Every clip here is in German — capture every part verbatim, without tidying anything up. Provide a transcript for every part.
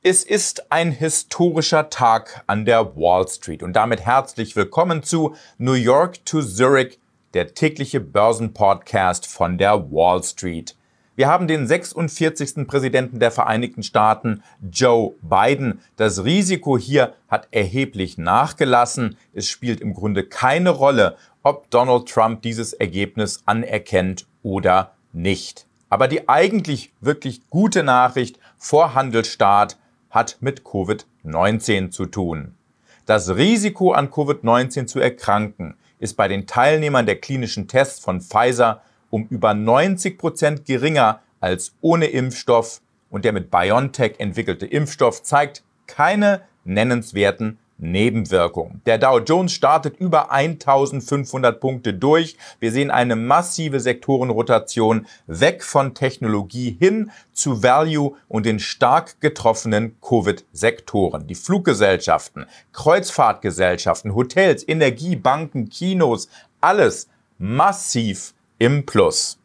Es ist ein historischer Tag an der Wall Street und damit herzlich willkommen zu New York to Zurich, der tägliche Börsenpodcast von der Wall Street. Wir haben den sechsundvierzigsten Präsidenten der Vereinigten Staaten, Joe Biden. Das Risiko hier hat erheblich nachgelassen. Es spielt im Grunde keine Rolle, ob Donald Trump dieses Ergebnis anerkennt oder nicht. Aber die eigentlich wirklich gute Nachricht vor Handelsstart hat mit Covid neunzehn zu tun. Das Risiko an Covid neunzehn zu erkranken ist bei den Teilnehmern der klinischen Tests von Pfizer um über neunzig Prozent geringer als ohne Impfstoff und der mit BioNTech entwickelte Impfstoff zeigt keine nennenswerten Nebenwirkungen. Der Dow Jones startet über eintausendfünfhundert Punkte durch. Wir sehen eine massive Sektorenrotation weg von Technologie hin zu Value und den stark getroffenen Covid-Sektoren. Die Fluggesellschaften, Kreuzfahrtgesellschaften, Hotels, Energie, Banken, Kinos, alles massiv im Plus.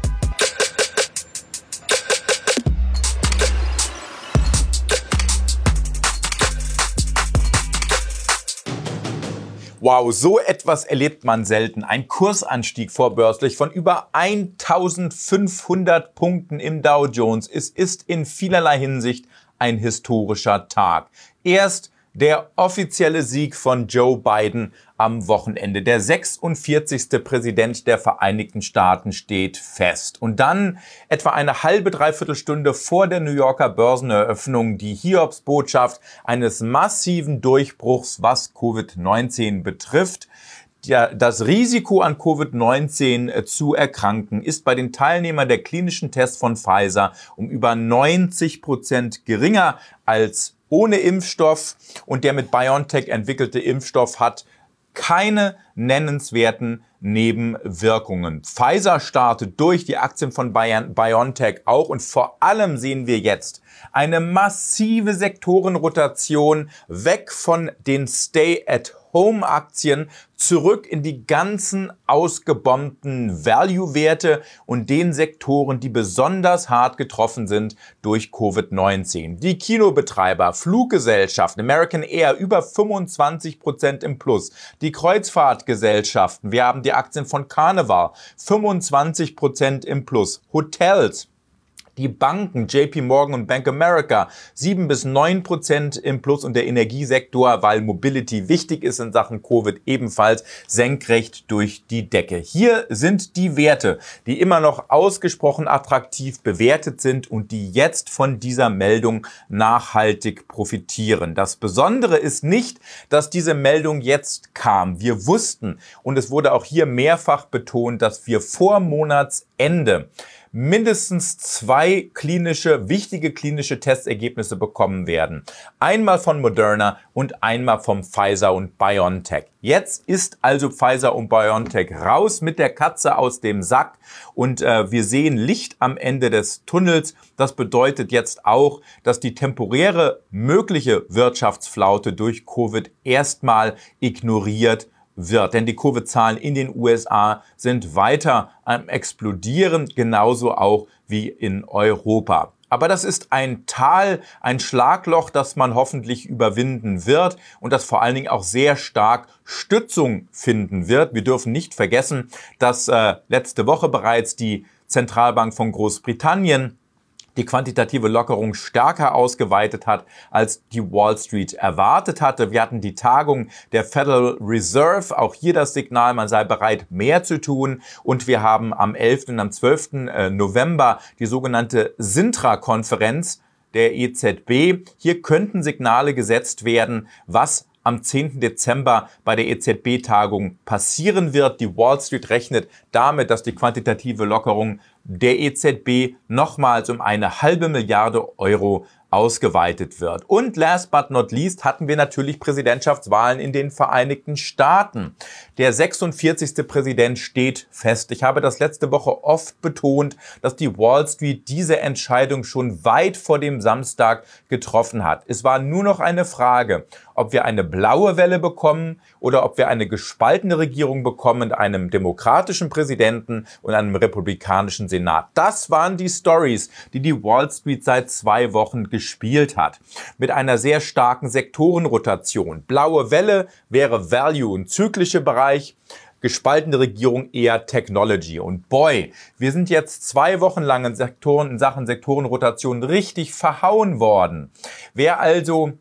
Wow, so etwas erlebt man selten. Ein Kursanstieg vorbörslich von über eintausendfünfhundert Punkten im Dow Jones. Es ist in vielerlei Hinsicht ein historischer Tag. Erst der offizielle Sieg von Joe Biden am Wochenende. Der sechsundvierzigste Präsident der Vereinigten Staaten steht fest. Und dann etwa eine halbe, dreiviertel Stunde vor der New Yorker Börseneröffnung die Hiobsbotschaft eines massiven Durchbruchs, was Covid neunzehn betrifft. Ja, das Risiko an Covid neunzehn zu erkranken ist bei den Teilnehmern der klinischen Tests von Pfizer um über neunzig Prozent geringer als ohne Impfstoff und der mit BioNTech entwickelte Impfstoff hat keine nennenswerten Nebenwirkungen. Pfizer startet durch, die Aktien von BioNTech auch und vor allem sehen wir jetzt eine massive Sektorenrotation weg von den Stay-at-Home-Aktien zurück in die ganzen ausgebombten Value-Werte und den Sektoren, die besonders hart getroffen sind durch Covid neunzehn. Die Kinobetreiber, Fluggesellschaften, American Air über fünfundzwanzig Prozent im Plus. Die Kreuzfahrtgesellschaften, wir haben die Aktien von Carnival, fünfundzwanzig Prozent im Plus. Hotels, die Banken, J P Morgan und Bank America, sieben bis neun Prozent im Plus und der Energiesektor, weil Mobility wichtig ist in Sachen Covid, ebenfalls senkrecht durch die Decke. Hier sind die Werte, die immer noch ausgesprochen attraktiv bewertet sind und die jetzt von dieser Meldung nachhaltig profitieren. Das Besondere ist nicht, dass diese Meldung jetzt kam. Wir wussten, und es wurde auch hier mehrfach betont, dass wir vor Monatsende mindestens zwei klinische, wichtige klinische Testergebnisse bekommen werden. Einmal von Moderna und einmal von Pfizer und BioNTech. Jetzt ist also Pfizer und BioNTech raus mit der Katze aus dem Sack und äh, wir sehen Licht am Ende des Tunnels. Das bedeutet jetzt auch, dass die temporäre mögliche Wirtschaftsflaute durch Covid erstmal ignoriert wird. Denn die Covid-Zahlen in den U S A sind weiter am Explodieren, genauso auch wie in Europa. Aber das ist ein Tal, ein Schlagloch, das man hoffentlich überwinden wird und das vor allen Dingen auch sehr stark Stützung finden wird. Wir dürfen nicht vergessen, dass äh, letzte Woche bereits die Zentralbank von Großbritannien die quantitative Lockerung stärker ausgeweitet hat, als die Wall Street erwartet hatte. Wir hatten die Tagung der Federal Reserve, auch hier das Signal, man sei bereit, mehr zu tun. Und wir haben am elften und am zwölften November die sogenannte Sintra-Konferenz der E Z B. Hier könnten Signale gesetzt werden, was am zehnten Dezember bei der E Z B-Tagung passieren wird. Die Wall Street rechnet damit, dass die quantitative Lockerung der E Z B nochmals um eine halbe Milliarde Euro ausgeweitet wird. Und last but not least hatten wir natürlich Präsidentschaftswahlen in den Vereinigten Staaten. Der sechsundvierzigste Präsident steht fest. Ich habe das letzte Woche oft betont, dass die Wall Street diese Entscheidung schon weit vor dem Samstag getroffen hat. Es war nur noch eine Frage, ob wir eine blaue Welle bekommen oder ob wir eine gespaltene Regierung bekommen mit einem demokratischen Präsidenten und einem republikanischen Senat. Das waren die Stories, die die Wall Street seit zwei Wochen gespielt hat. Mit einer sehr starken Sektorenrotation. Blaue Welle wäre Value, ein zyklischer Bereich. Gespaltene Regierung eher Technology. Und boy, wir sind jetzt zwei Wochen lang in, Sektoren, in Sachen Sektorenrotation richtig verhauen worden. Wer also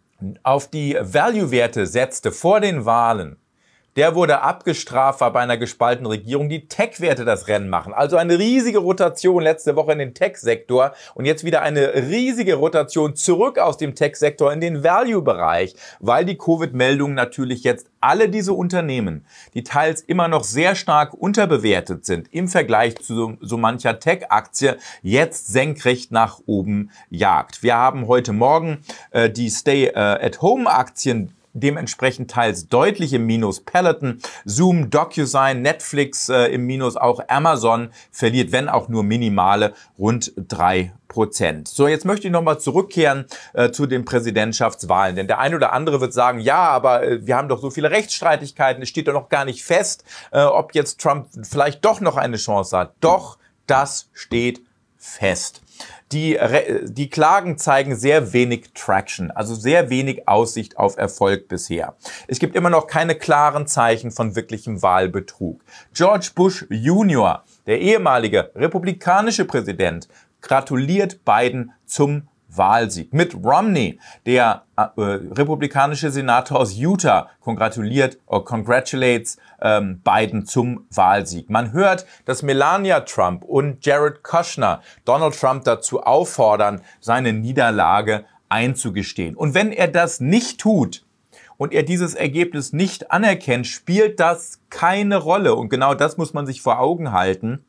auf die Value-Werte setzte vor den Wahlen, der wurde abgestraft, weil bei einer gespaltenen Regierung die Tech-Werte das Rennen machen. Also eine riesige Rotation letzte Woche in den Tech-Sektor und jetzt wieder eine riesige Rotation zurück aus dem Tech-Sektor in den Value-Bereich, weil die Covid-Meldungen natürlich jetzt alle diese Unternehmen, die teils immer noch sehr stark unterbewertet sind im Vergleich zu so, so mancher Tech-Aktie, jetzt senkrecht nach oben jagt. Wir haben heute Morgen äh, die Stay-at-Home-Aktien dementsprechend teils deutlich im Minus. Peloton, Zoom, DocuSign, Netflix äh, im Minus, auch Amazon verliert, wenn auch nur minimale, rund drei Prozent. So, jetzt möchte ich nochmal zurückkehren äh, zu den Präsidentschaftswahlen. Denn der eine oder andere wird sagen, ja, aber äh, wir haben doch so viele Rechtsstreitigkeiten, es steht doch noch gar nicht fest, äh, ob jetzt Trump vielleicht doch noch eine Chance hat. Doch, das steht fest. Die, die Klagen zeigen sehr wenig Traction, also sehr wenig Aussicht auf Erfolg bisher. Es gibt immer noch keine klaren Zeichen von wirklichem Wahlbetrug. George Bush Junior, der ehemalige republikanische Präsident, gratuliert Biden zum Wahlsieg. Mitt Romney, der äh, republikanische Senator aus Utah, kongratuliert oder congratulates ähm, Biden zum Wahlsieg. Man hört, dass Melania Trump und Jared Kushner Donald Trump dazu auffordern, seine Niederlage einzugestehen. Und wenn er das nicht tut und er dieses Ergebnis nicht anerkennt, spielt das keine Rolle. Und genau das muss man sich vor Augen halten.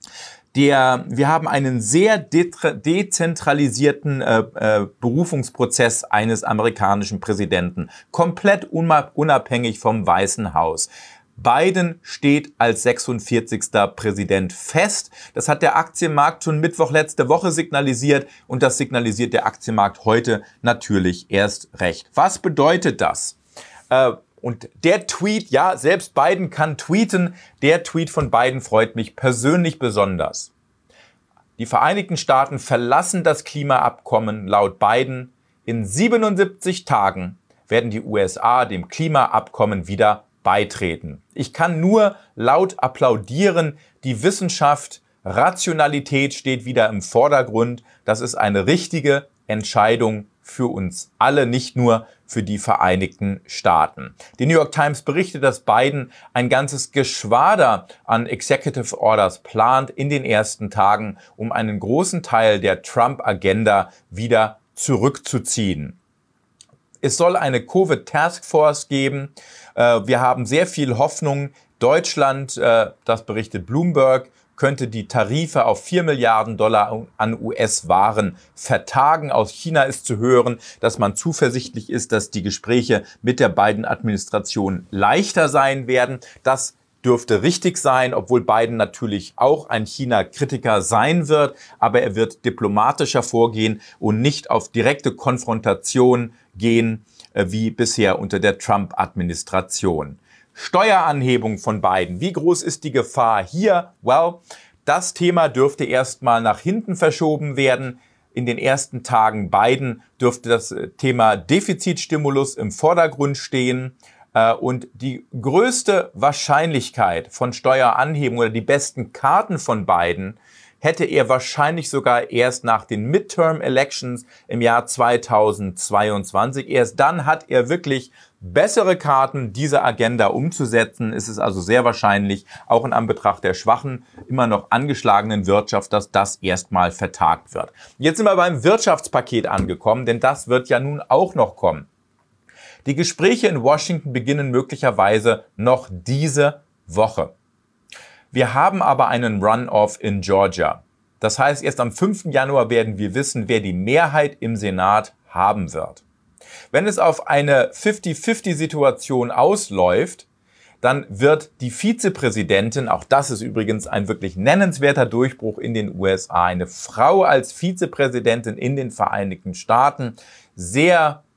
Der, wir haben einen sehr de- dezentralisierten äh, äh, Berufungsprozess eines amerikanischen Präsidenten, komplett unma- unabhängig vom Weißen Haus. Biden steht als sechsundvierzigster Präsident fest. Das hat der Aktienmarkt schon Mittwoch letzte Woche signalisiert und das signalisiert der Aktienmarkt heute natürlich erst recht. Was bedeutet das? Äh, Und der Tweet, ja, selbst Biden kann tweeten, der Tweet von Biden freut mich persönlich besonders. Die Vereinigten Staaten verlassen das Klimaabkommen laut Biden. In siebenundsiebzig Tagen werden die U S A dem Klimaabkommen wieder beitreten. Ich kann nur laut applaudieren. Die Wissenschaft, Rationalität steht wieder im Vordergrund. Das ist eine richtige Entscheidung für uns alle, nicht nur für die Vereinigten Staaten. Die New York Times berichtet, dass Biden ein ganzes Geschwader an Executive Orders plant in den ersten Tagen, um einen großen Teil der Trump-Agenda wieder zurückzuziehen. Es soll eine Covid-Taskforce geben. Wir haben sehr viel Hoffnung. Deutschland, das berichtet Bloomberg, könnte die Tarife auf vier Milliarden Dollar an U S-Waren vertagen. Aus China ist zu hören, dass man zuversichtlich ist, dass die Gespräche mit der Biden-Administration leichter sein werden. Das dürfte richtig sein, obwohl Biden natürlich auch ein China-Kritiker sein wird. Aber er wird diplomatischer vorgehen und nicht auf direkte Konfrontation gehen, wie bisher unter der Trump-Administration. Steueranhebung von Biden. Wie groß ist die Gefahr hier? Well, das Thema dürfte erstmal nach hinten verschoben werden. In den ersten Tagen Biden dürfte das Thema Defizitstimulus im Vordergrund stehen. Und die größte Wahrscheinlichkeit von Steueranhebung oder die besten Karten von Biden hätte er wahrscheinlich sogar erst nach den Midterm Elections im Jahr zweitausendzweiundzwanzig. Erst dann hat er wirklich bessere Karten, diese Agenda umzusetzen. Es ist also sehr wahrscheinlich, auch in Anbetracht der schwachen, immer noch angeschlagenen Wirtschaft, dass das erstmal vertagt wird. Jetzt sind wir beim Wirtschaftspaket angekommen, denn das wird ja nun auch noch kommen. Die Gespräche in Washington beginnen möglicherweise noch diese Woche. Wir haben aber einen Runoff in Georgia. Das heißt, erst am fünften Januar werden wir wissen, wer die Mehrheit im Senat haben wird. Wenn es auf eine fünfzig fünfzig Situation ausläuft, dann wird die Vizepräsidentin, auch das ist übrigens ein wirklich nennenswerter Durchbruch in den U S A, eine Frau als Vizepräsidentin in den Vereinigten Staaten, sehr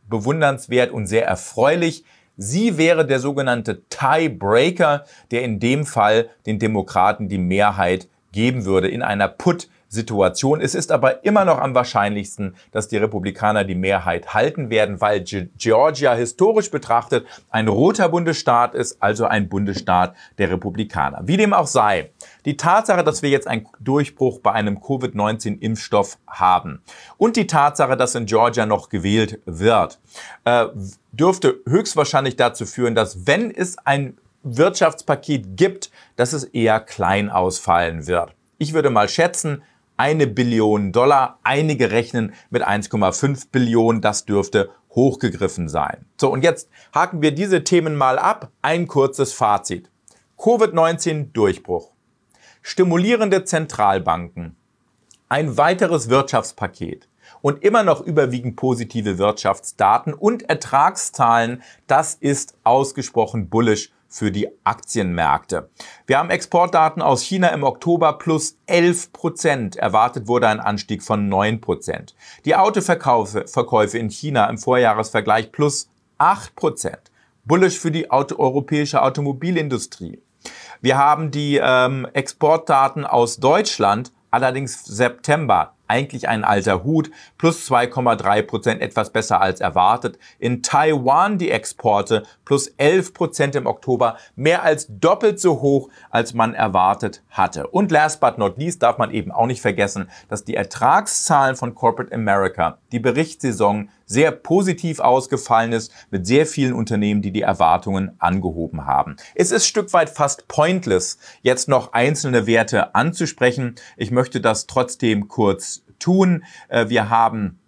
bewundernswert und sehr erfreulich. Sie wäre der sogenannte Tiebreaker, der in dem Fall den Demokraten die Mehrheit geben würde in einer Put-Situation. Es ist aber immer noch am wahrscheinlichsten, dass die Republikaner die Mehrheit halten werden, weil Georgia historisch betrachtet ein roter Bundesstaat ist, also ein Bundesstaat der Republikaner. Wie dem auch sei, die Tatsache, dass wir jetzt einen Durchbruch bei einem Covid neunzehn Impfstoff haben und die Tatsache, dass in Georgia noch gewählt wird, äh, dürfte höchstwahrscheinlich dazu führen, dass, wenn es ein Wirtschaftspaket gibt, dass es eher klein ausfallen wird. Ich würde mal schätzen, eine Billion Dollar, einige rechnen mit eins Komma fünf Billionen, das dürfte hochgegriffen sein. So, und jetzt haken wir diese Themen mal ab. Ein kurzes Fazit. Covid neunzehn Durchbruch. Stimulierende Zentralbanken. Ein weiteres Wirtschaftspaket. Und immer noch überwiegend positive Wirtschaftsdaten und Ertragszahlen. Das ist ausgesprochen bullish für die Aktienmärkte. Wir haben Exportdaten aus China im Oktober plus elf Prozent. Erwartet wurde ein Anstieg von neun Prozent. Die Autoverkäufe Verkäufe in China im Vorjahresvergleich plus acht Prozent. Bullish für die Auto europäische Automobilindustrie. Wir haben die ähm, Exportdaten aus Deutschland, allerdings September. Eigentlich ein alter Hut, plus zwei Komma drei Prozent, etwas besser als erwartet. In Taiwan die Exporte plus elf Prozent im Oktober, mehr als doppelt so hoch, als man erwartet hatte. Und last but not least darf man eben auch nicht vergessen, dass die Ertragszahlen von Corporate America, die Berichtssaison, sehr positiv ausgefallen ist, mit sehr vielen Unternehmen, die die Erwartungen angehoben haben. Es ist ein Stück weit fast pointless, jetzt noch einzelne Werte anzusprechen. Ich möchte das trotzdem kurz tun. Wir haben,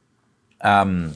ähm,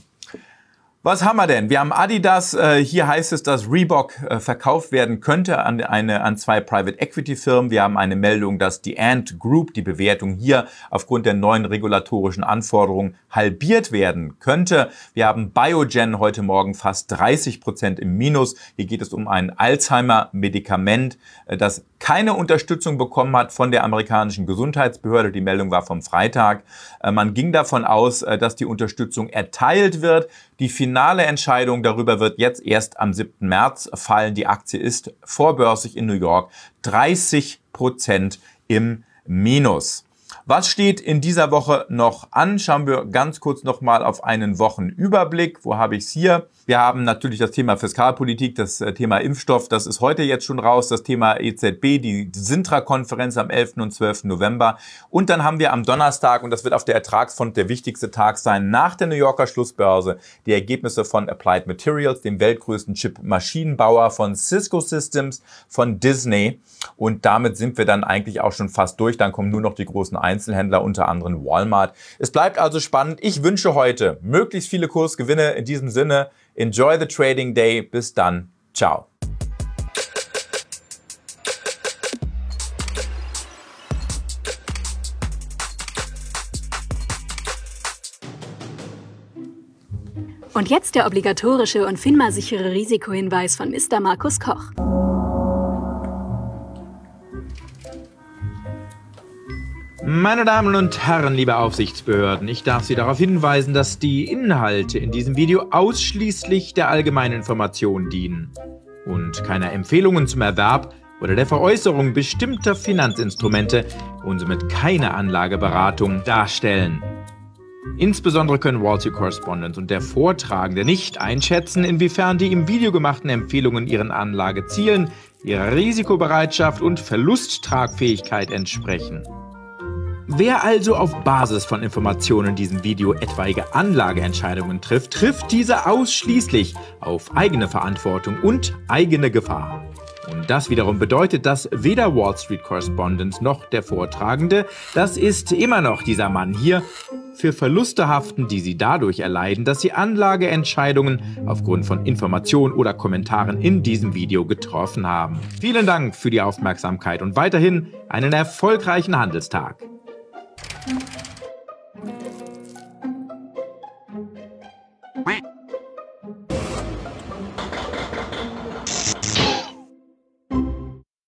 was haben wir denn? Wir haben Adidas. Hier heißt es, dass Reebok verkauft werden könnte an eine, an zwei Private Equity Firmen. Wir haben eine Meldung, dass die Ant Group, die Bewertung hier aufgrund der neuen regulatorischen Anforderungen halbiert werden könnte. Wir haben Biogen heute Morgen fast dreißig Prozent im Minus. Hier geht es um ein Alzheimer-Medikament, das keine Unterstützung bekommen hat von der amerikanischen Gesundheitsbehörde. Die Meldung war vom Freitag. Man ging davon aus, dass die Unterstützung erteilt wird. Die finale Entscheidung darüber wird jetzt erst am siebten März fallen. Die Aktie ist vorbörslich in New York dreißig Prozent im Minus. Was steht in dieser Woche noch an? Schauen wir ganz kurz nochmal auf einen Wochenüberblick. Wo habe ich es hier? Wir haben natürlich das Thema Fiskalpolitik, das Thema Impfstoff, das ist heute jetzt schon raus, das Thema E Z B, die Sintra-Konferenz am elften und zwölften November. Und dann haben wir am Donnerstag, und das wird auf der Ertragsfront der wichtigste Tag sein, nach der New Yorker Schlussbörse, die Ergebnisse von Applied Materials, dem weltgrößten Chip-Maschinenbauer, von Cisco Systems, von Disney. Und damit sind wir dann eigentlich auch schon fast durch. Dann kommen nur noch die großen Einzelhändler, unter anderem Walmart. Es bleibt also spannend. Ich wünsche heute möglichst viele Kursgewinne. In diesem Sinne, enjoy the trading day. Bis dann. Ciao. Und jetzt der obligatorische und FINMA-sichere Risikohinweis von Mister Markus Koch. Meine Damen und Herren, liebe Aufsichtsbehörden, ich darf Sie darauf hinweisen, dass die Inhalte in diesem Video ausschließlich der allgemeinen Information dienen und keiner Empfehlungen zum Erwerb oder der Veräußerung bestimmter Finanzinstrumente und somit keine Anlageberatung darstellen. Insbesondere können Wall Street Correspondent und der Vortragende nicht einschätzen, inwiefern die im Video gemachten Empfehlungen ihren Anlagezielen, ihrer Risikobereitschaft und Verlusttragfähigkeit entsprechen. Wer also auf Basis von Informationen in diesem Video etwaige Anlageentscheidungen trifft, trifft diese ausschließlich auf eigene Verantwortung und eigene Gefahr. Und das wiederum bedeutet, dass weder Wall Street Correspondent noch der Vortragende, das ist immer noch dieser Mann hier, für Verluste haften, die sie dadurch erleiden, dass sie Anlageentscheidungen aufgrund von Informationen oder Kommentaren in diesem Video getroffen haben. Vielen Dank für die Aufmerksamkeit und weiterhin einen erfolgreichen Handelstag.